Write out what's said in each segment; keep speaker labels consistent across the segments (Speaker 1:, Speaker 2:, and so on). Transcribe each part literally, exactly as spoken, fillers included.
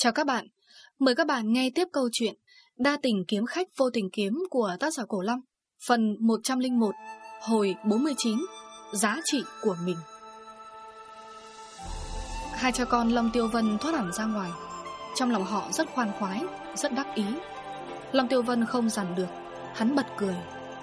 Speaker 1: Chào các bạn, mời các bạn nghe tiếp câu chuyện Đa tình kiếm khách vô tình kiếm của tác giả Cổ Long, phần một trăm lẻ một, hồi bốn mươi chín, giá trị của mình. Hai cha con Long Tiêu Vân thoát hẳn ra ngoài. Trong lòng họ rất khoan khoái, rất đắc ý. Long Tiêu Vân không dằn được, hắn bật cười.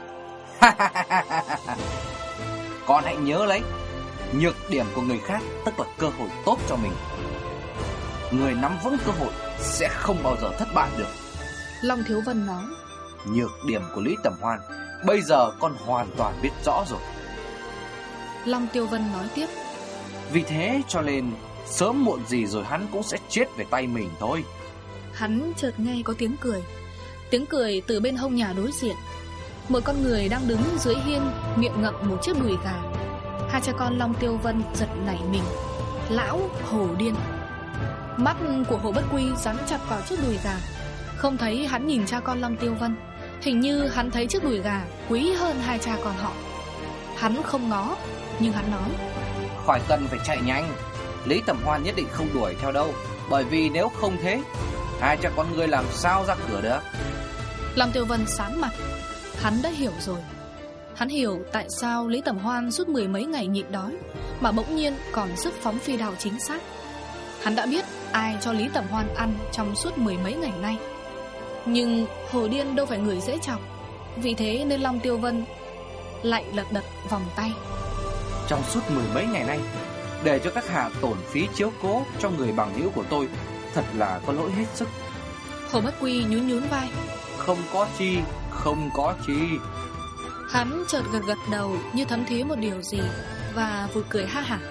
Speaker 2: Con hãy nhớ lấy, nhược điểm của người khác tức là cơ hội tốt cho mình. Người nắm vững cơ hội sẽ không bao giờ thất bại được.
Speaker 1: Long Thiếu Vân nói.
Speaker 2: Nhược điểm của Lý Tầm Hoan bây giờ con hoàn toàn biết rõ rồi.
Speaker 1: Long Tiêu Vân nói tiếp.
Speaker 2: Vì thế cho nên sớm muộn gì rồi hắn cũng sẽ chết về tay mình thôi.
Speaker 1: Hắn chợt nghe có tiếng cười. Tiếng cười từ bên hông nhà đối diện. Một con người đang đứng dưới hiên, miệng ngậm một chiếc đùi gà. Hai cha con Long Tiêu Vân giật nảy mình. Lão Hồ Điên. Mắt của Hồ Bất Quy dán chặt vào chiếc đùi gà. Không thấy hắn nhìn cha con Long Tiêu Vân. Hình như hắn thấy chiếc đùi gà quý hơn hai cha con họ. Hắn không ngó, nhưng hắn nói.
Speaker 2: Khỏi cần phải chạy nhanh, Lý Tầm Hoan nhất định không đuổi theo đâu. Bởi vì nếu không thế, hai cha con ngươi làm sao ra cửa được.
Speaker 1: Long Tiêu Vân sáng mặt. Hắn đã hiểu rồi. Hắn hiểu tại sao Lý Tầm Hoan suốt mười mấy ngày nhịn đói mà bỗng nhiên còn sức phóng phi đao chính xác. Hắn đã biết ai cho Lý Tầm Hoan ăn trong suốt mười mấy ngày nay. Nhưng Hồ Điên đâu phải người dễ chọc. Vì thế nên Long Tiêu Vân lại lật đật vòng tay.
Speaker 2: Trong suốt mười mấy ngày nay, để cho các hạ tổn phí chiếu cố cho người bằng hữu của tôi, thật là có lỗi hết sức.
Speaker 1: Hồ Bất Quy nhún nhún vai.
Speaker 2: Không có chi, không có chi.
Speaker 1: Hắn chợt gật gật đầu như thấm thía một điều gì và vừa cười ha hả.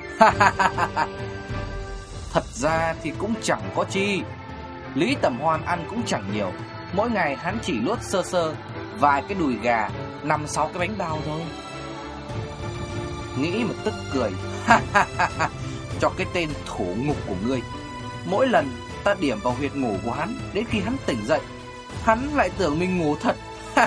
Speaker 2: Thật ra thì cũng chẳng có chi. Lý Tầm Hoan ăn cũng chẳng nhiều. Mỗi ngày hắn chỉ luốt sơ sơ vài cái đùi gà, năm sáu cái bánh bao thôi. Nghĩ mà tức cười. Cho cái tên thủ ngục của ngươi. Mỗi lần ta điểm vào huyệt ngủ của hắn, đến khi hắn tỉnh dậy, hắn lại tưởng mình ngủ thật.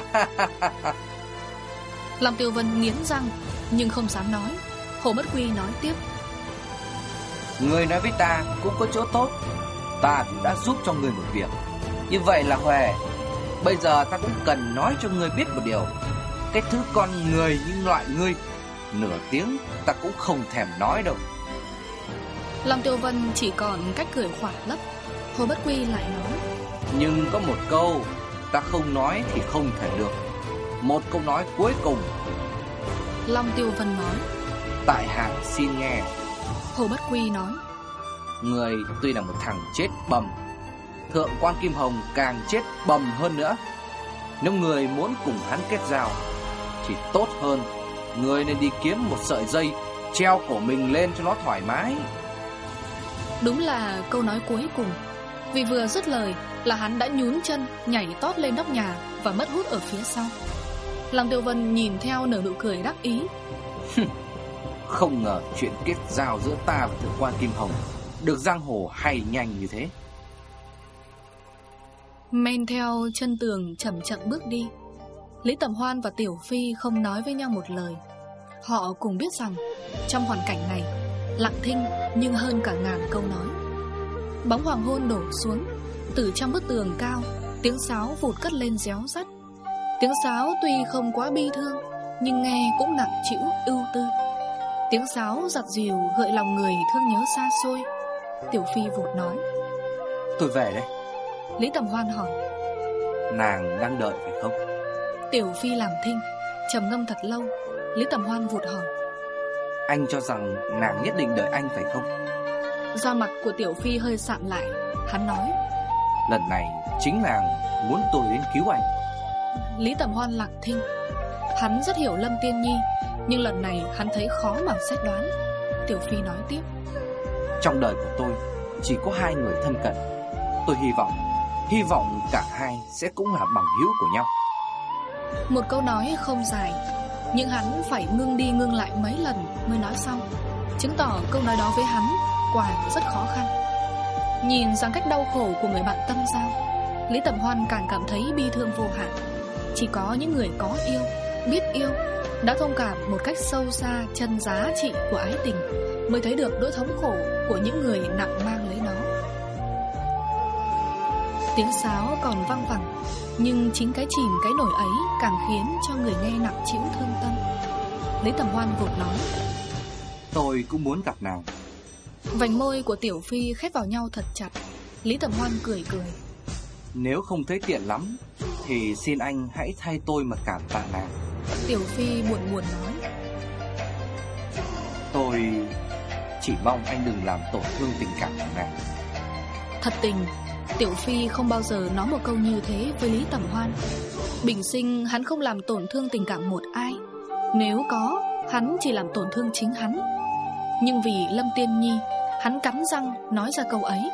Speaker 1: Long Tiêu Vân nghiến răng nhưng không dám nói. Hồ Bất Quy nói tiếp.
Speaker 2: Người nói với ta cũng có chỗ tốt. Ta cũng đã giúp cho người một việc. Như vậy là Huệ, bây giờ ta cũng cần nói cho ngươi biết một điều. Cái thứ con người như loại ngươi, nửa tiếng ta cũng không thèm nói đâu.
Speaker 1: Long Tiêu Vân chỉ còn cách cười khỏa lấp. Hồ Bất Quy lại nói.
Speaker 2: Nhưng có một câu ta không nói thì không thể được. Một câu nói cuối cùng.
Speaker 1: Long Tiêu Vân nói.
Speaker 2: Tại hạ xin nghe.
Speaker 1: Hồ Bất Quy nói.
Speaker 2: Người tuy là một thằng chết bầm, Thượng quan Kim Hồng càng chết bầm hơn nữa. Nếu người muốn cùng hắn kết giao thì tốt hơn người nên đi kiếm một sợi dây treo cổ mình lên cho nó thoải mái.
Speaker 1: Đúng là câu nói cuối cùng. Vì vừa dứt lời là hắn đã nhún chân nhảy tót lên nóc nhà và mất hút ở phía sau. Long Tiêu Vân nhìn theo nở nụ cười đắc ý.
Speaker 2: Không ngờ chuyện kết giao giữa ta và Thượng quan Kim Hồng được giang hồ hay nhanh như thế.
Speaker 1: Men theo chân tường chậm chậm bước đi. Lý Tầm Hoan và Tiểu Phi không nói với nhau một lời. Họ cùng biết rằng trong hoàn cảnh này lặng thinh nhưng hơn cả ngàn câu nói. Bóng hoàng hôn đổ xuống. Từ trong bức tường cao, tiếng sáo vụt cất lên réo rắt. Tiếng sáo tuy không quá bi thương, nhưng nghe cũng nặng trĩu ưu tư. Tiếng sáo giặt dìu gợi lòng người thương nhớ xa xôi. Tiểu Phi vụt nói.
Speaker 2: Tôi về đây.
Speaker 1: Lý Tầm Hoan hỏi.
Speaker 2: Nàng đang đợi phải không?
Speaker 1: Tiểu Phi làm thinh, trầm ngâm thật lâu. Lý Tầm Hoan vụt hỏi.
Speaker 2: Anh cho rằng nàng nhất định đợi anh phải không?
Speaker 1: Da mặt của Tiểu Phi hơi sạm lại. Hắn nói.
Speaker 2: Lần này chính nàng muốn tôi đến cứu anh.
Speaker 1: Lý Tầm Hoan lặng thinh. Hắn rất hiểu Lâm Tiên Nhi, nhưng lần này hắn thấy khó mà xét đoán. Tiểu Phi nói tiếp.
Speaker 2: Trong đời của tôi chỉ có hai người thân cận. Tôi hy vọng Hy vọng cả hai sẽ cũng là bằng hữu của nhau.
Speaker 1: Một câu nói không dài, nhưng hắn phải ngưng đi ngưng lại mấy lần mới nói xong, chứng tỏ câu nói đó với hắn quả rất khó khăn. Nhìn rằng cách đau khổ của người bạn tâm giao, Lý Tầm Hoan càng cảm thấy bi thương vô hạn. Chỉ có những người có yêu, biết yêu, đã thông cảm một cách sâu xa chân giá trị của ái tình, mới thấy được nỗi thống khổ của những người nặng mang lấy nó. Tiếng sáo còn vang vẳng, nhưng chính cái chìm cái nổi ấy càng khiến cho người nghe nặng trĩu thương tâm. Lý Tầm Hoan vội nói:
Speaker 2: Tôi cũng muốn gặp nàng.
Speaker 1: Vành môi của Tiểu Phi khép vào nhau thật chặt. Lý Tầm Hoan cười cười:
Speaker 2: Nếu không thấy tiện lắm thì xin anh hãy thay tôi mà cảm tạ nàng.
Speaker 1: Tiểu Phi buồn buồn nói:
Speaker 2: Tôi chỉ mong anh đừng làm tổn thương tình cảm của nàng.
Speaker 1: Thật tình, Tiểu Phi không bao giờ nói một câu như thế với Lý Tầm Hoan. Bình sinh hắn không làm tổn thương tình cảm một ai. Nếu có, hắn chỉ làm tổn thương chính hắn. Nhưng vì Lâm Tiên Nhi, hắn cắn răng nói ra câu ấy.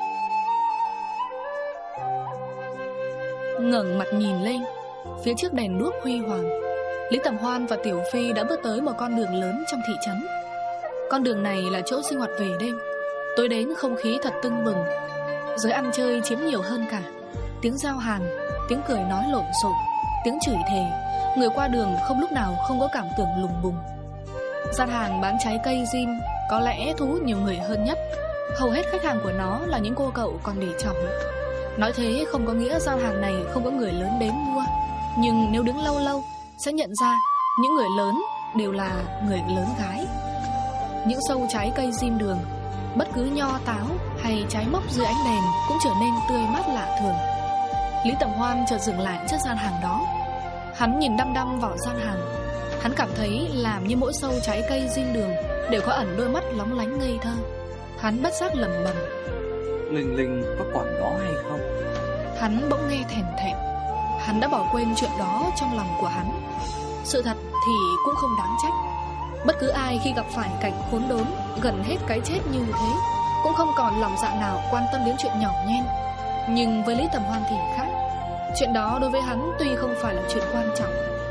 Speaker 1: Ngẩng mặt nhìn lên, phía trước đèn đuốc huy hoàng, Lý Tầm Hoan và Tiểu Phi đã bước tới một con đường lớn trong thị trấn. Con đường này là chỗ sinh hoạt về đêm. Tối đến không khí thật tưng bừng. Giới ăn chơi chiếm nhiều hơn cả. Tiếng giao hàng, tiếng cười nói lộn xộn, tiếng chửi thề. Người qua đường không lúc nào không có cảm tưởng lùng bùng. Gian hàng bán trái cây gym có lẽ thu hút nhiều người hơn nhất. Hầu hết khách hàng của nó là những cô cậu còn để chồng. Nói thế không có nghĩa gian hàng này không có người lớn đến mua. Nhưng nếu đứng lâu lâu sẽ nhận ra những người lớn đều là người lớn gái. Những sâu trái cây rim đường, bất cứ nho táo hay trái mốc dưới ánh đèn cũng trở nên tươi mát lạ thường. Lý Tầm Hoan chợt dừng lại trước gian hàng đó. Hắn nhìn đăm đăm vào gian hàng. Hắn cảm thấy làm như mỗi sâu trái cây rim đường đều có ẩn đôi mắt lóng lánh ngây thơ. Hắn bất giác lẩm bẩm:
Speaker 2: Linh Linh có còn đó hay không?
Speaker 1: Hắn bỗng nghe thèm thẹn. Hắn đã bỏ quên chuyện đó trong lòng của hắn. Sự thật thì cũng không đáng trách. Bất cứ ai khi gặp phải cảnh khốn đốn, gần hết cái chết như thế, cũng không còn lòng dạ nào quan tâm đến chuyện nhỏ nhen. Nhưng với Lý Tầm Hoan thì khác. Chuyện đó đối với hắn tuy không phải là chuyện quan trọng,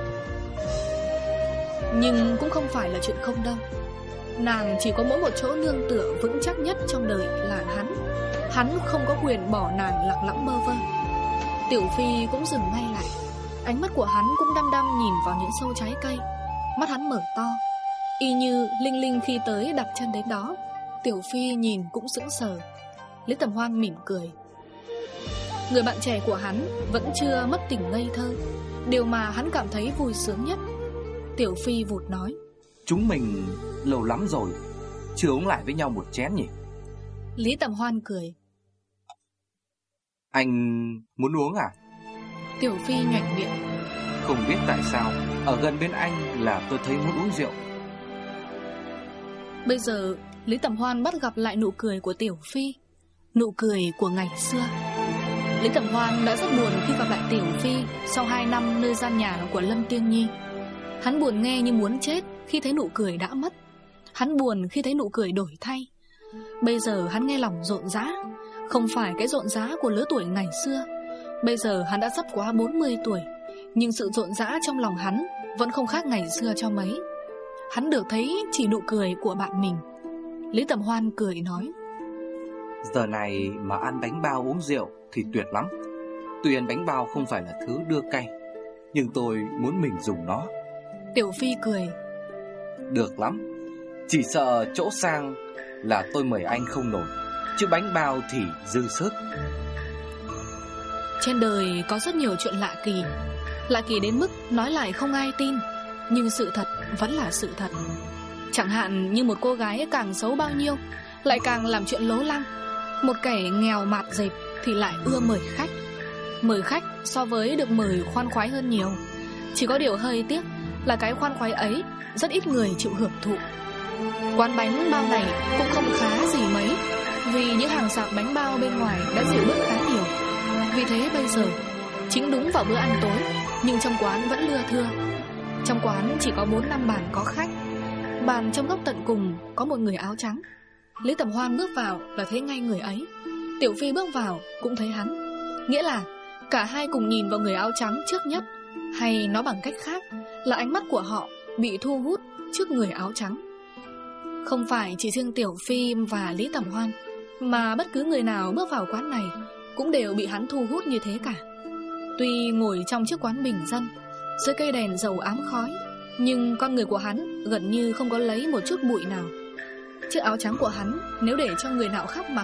Speaker 1: nhưng cũng không phải là chuyện không đâu. Nàng chỉ có mỗi một chỗ nương tựa vững chắc nhất trong đời là hắn. Hắn không có quyền bỏ nàng lặng lẽ bơ vơ. Tiểu Phi cũng dừng ngay lại. Ánh mắt của hắn cũng đăm đăm nhìn vào những sâu trái cây. Mắt hắn mở to, y như Linh Linh khi tới đặt chân đến đó. Tiểu Phi nhìn cũng sững sờ. Lý Tầm Hoan mỉm cười. Người bạn trẻ của hắn vẫn chưa mất tình ngây thơ, điều mà hắn cảm thấy vui sướng nhất. Tiểu Phi vụt nói:
Speaker 2: Chúng mình lâu lắm rồi chưa uống lại với nhau một chén nhỉ?
Speaker 1: Lý Tầm Hoan cười:
Speaker 2: Anh muốn uống à?
Speaker 1: Tiểu Phi nhoẻn miệng:
Speaker 2: Không biết tại sao ở gần bên anh là tôi thấy muốn uống rượu.
Speaker 1: Bây giờ Lý Tầm Hoan bắt gặp lại nụ cười của Tiểu Phi, nụ cười của ngày xưa. Lý Tầm Hoan đã rất buồn khi gặp lại Tiểu Phi sau hai năm nơi gian nhà của Lâm Tiên Nhi. Hắn buồn nghe như muốn chết khi thấy nụ cười đã mất. Hắn buồn khi thấy nụ cười đổi thay. Bây giờ hắn nghe lòng rộn rã, không phải cái rộn rã của lứa tuổi ngày xưa. Bây giờ hắn đã sắp quá bốn mươi tuổi, nhưng sự rộn rã trong lòng hắn vẫn không khác ngày xưa cho mấy. Hắn được thấy chỉ nụ cười của bạn mình. Lý Tầm Hoan cười nói:
Speaker 2: Giờ này mà ăn bánh bao uống rượu thì tuyệt lắm. Tuy ăn bánh bao không phải là thứ đưa cay, nhưng tôi muốn mình dùng nó.
Speaker 1: Tiểu Phi cười:
Speaker 2: Được lắm. Chỉ sợ chỗ sang là tôi mời anh không nổi, chứ bánh bao thì dư sức.
Speaker 1: Trên đời có rất nhiều chuyện lạ kỳ, lạ kỳ đến mức nói lại không ai tin, nhưng sự thật vẫn là sự thật. Chẳng hạn như một cô gái càng xấu bao nhiêu lại càng làm chuyện lố lăng. Một kẻ nghèo mạt dệt thì lại ưa mời khách. Mời khách so với được mời khoan khoái hơn nhiều. Chỉ có điều hơi tiếc là cái khoan khoái ấy rất ít người chịu hưởng thụ. Quán bánh bao này cũng không khá gì mấy, vì những hàng sạp bánh bao bên ngoài đã dịu bớt khá nhiều. Vì thế bây giờ chính đúng vào bữa ăn tối, nhưng trong quán vẫn lưa thưa. Trong quán chỉ có bốn năm bàn có khách. Bàn trong góc tận cùng có một người áo trắng. Lý Tầm Hoan bước vào là thấy ngay người ấy. Tiểu Phi bước vào cũng thấy hắn. Nghĩa là cả hai cùng nhìn vào người áo trắng trước nhất, hay nói bằng cách khác là ánh mắt của họ bị thu hút trước người áo trắng. Không phải chỉ riêng Tiểu Phi và Lý Tầm Hoan, mà bất cứ người nào bước vào quán này cũng đều bị hắn thu hút như thế cả. Tuy ngồi trong chiếc quán bình dân, dưới cây đèn dầu ám khói, nhưng con người của hắn gần như không có lấy một chút bụi nào. Chiếc áo trắng của hắn nếu để cho người nào khác mặc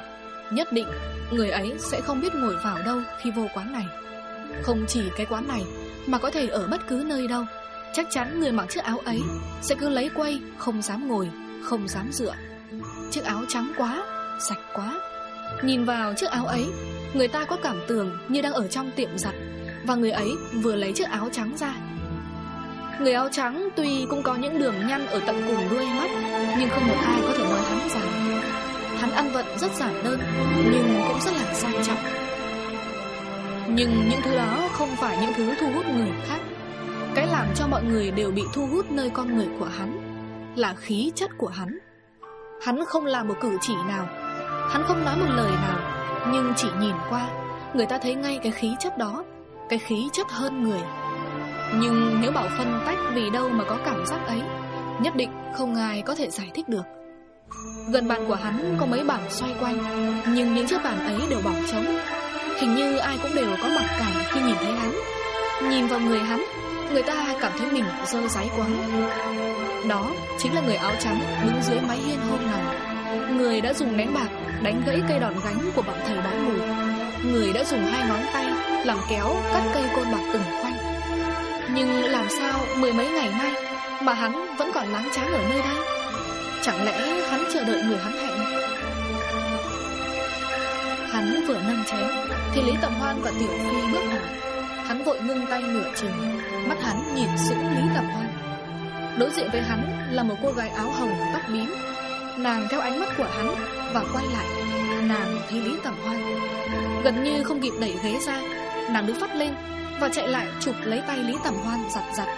Speaker 1: nhất định người ấy sẽ không biết ngồi vào đâu khi vô quán này. Không chỉ cái quán này, mà có thể ở bất cứ nơi đâu. Chắc chắn người mặc chiếc áo ấy sẽ cứ lấy quay, không dám ngồi, không dám dựa. Chiếc áo trắng quá, sạch quá. Nhìn vào chiếc áo ấy, người ta có cảm tưởng như đang ở trong tiệm giặt, và người ấy vừa lấy chiếc áo trắng ra. Người áo trắng tuy cũng có những đường nhăn ở tận cùng đuôi mắt, nhưng không một ai có thể nói hắn rằng. Hắn ăn vận rất giản đơn, nhưng cũng rất là sang trọng. Nhưng những thứ đó không phải những thứ thu hút người khác. Cái làm cho mọi người đều bị thu hút nơi con người của hắn là khí chất của hắn. Hắn không làm một cử chỉ nào, hắn không nói một lời nào, nhưng chỉ nhìn qua, người ta thấy ngay cái khí chất đó, cái khí chất hơn người. Nhưng nếu bảo phân tách vì đâu mà có cảm giác ấy, nhất định không ai có thể giải thích được. Gần bàn của hắn có mấy bàn xoay quanh, nhưng những chiếc bàn ấy đều bỏ trống. Hình như ai cũng đều có mặc cảm khi nhìn thấy hắn. Nhìn vào người hắn, người ta cảm thấy mình dơ dáy quá. Đó chính là người áo trắng đứng dưới mái hiên hôm nào. Người đã dùng nén bạc đánh gãy cây đòn gánh của bọn thầy bói mù. Người đã dùng hai ngón tay làm kéo cắt cây côn bạc từng khoanh. Nhưng làm sao mười mấy ngày nay mà hắn vẫn còn láng tráng ở nơi đây? Chẳng lẽ hắn chờ đợi người hắn hẹn? Hắn vừa nâng chén thì Lý Tầm Hoan và Tiểu Phi bước vào. Hắn vội ngưng tay nửa chừng, mắt hắn nhìn sững Lý Tầm Hoan. Đối diện với hắn là một cô gái áo hồng tóc bím. Nàng theo ánh mắt của hắn và quay lại, nàng thấy Lý Tầm Hoan. Gần như không kịp đẩy ghế ra, nàng đứng phắt lên và chạy lại chụp lấy tay Lý Tầm Hoan giặt giặt.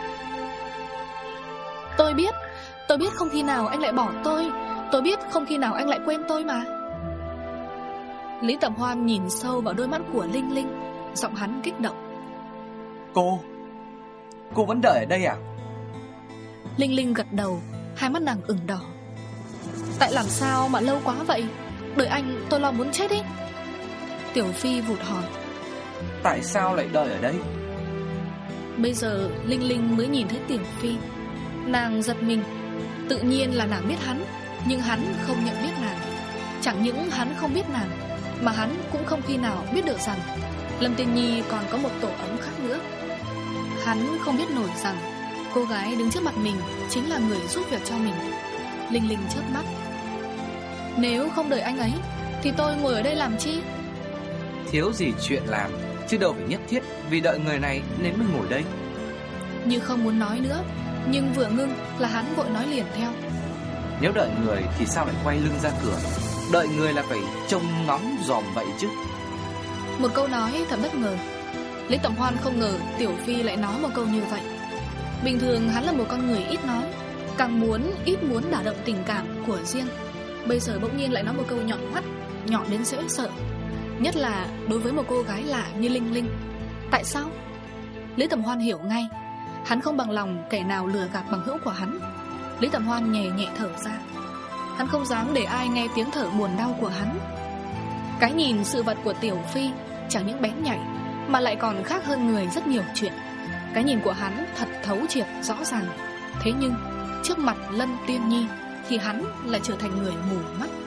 Speaker 1: Tôi biết, tôi biết không khi nào anh lại bỏ tôi, tôi biết không khi nào anh lại quên tôi mà. Lý Tầm Hoan nhìn sâu vào đôi mắt của Linh Linh, giọng hắn kích động.
Speaker 2: Cô, cô vẫn đợi ở đây à?
Speaker 1: Linh Linh gật đầu, hai mắt nàng ửng đỏ. Tại làm sao mà lâu quá vậy? Đợi anh tôi lo muốn chết ý. Tiểu Phi vụt hỏi.
Speaker 2: Tại sao lại đợi ở đây?
Speaker 1: Bây giờ Linh Linh mới nhìn thấy Tiểu Phi. Nàng giật mình. Tự nhiên là nàng biết hắn, nhưng hắn không nhận biết nàng. Chẳng những hắn không biết nàng, mà hắn cũng không khi nào biết được rằng Lâm Tiên Nhi còn có một tổ ấm khác nữa. Hắn không biết nổi rằng cô gái đứng trước mặt mình chính là người giúp việc cho mình. Linh Linh chớp mắt. Nếu không đợi anh ấy thì tôi ngồi ở đây làm chi?
Speaker 2: Thiếu gì chuyện làm, chứ đâu phải nhất thiết vì đợi người này nên mới ngồi đây.
Speaker 1: Như không muốn nói nữa, nhưng vừa ngưng là hắn vội nói liền theo.
Speaker 2: Nếu đợi người thì sao lại quay lưng ra cửa? Đợi người là phải trông ngóng dòm vậy chứ.
Speaker 1: Một câu nói thật bất ngờ. Lý Tầm Hoan không ngờ Tiểu Phi lại nói một câu như vậy. Bình thường hắn là một con người ít nói, càng muốn ít muốn đả động tình cảm của riêng. Bây giờ bỗng nhiên lại nói một câu nhọn hoắt, nhọn đến dễ sợ. Nhất là đối với một cô gái lạ như Linh Linh. Tại sao? Lý Tầm Hoan hiểu ngay. Hắn không bằng lòng kẻ nào lừa gạt bằng hữu của hắn. Lý Tầm Hoan nhẹ nhẹ thở ra. Hắn không dám để ai nghe tiếng thở buồn đau của hắn. Cái nhìn sự vật của Tiểu Phi chẳng những bén nhạy, mà lại còn khác hơn người rất nhiều chuyện. Cái nhìn của hắn thật thấu triệt rõ ràng. Thế nhưng trước mặt Lâm Tiên Nhi thì hắn lại trở thành người mù mắt.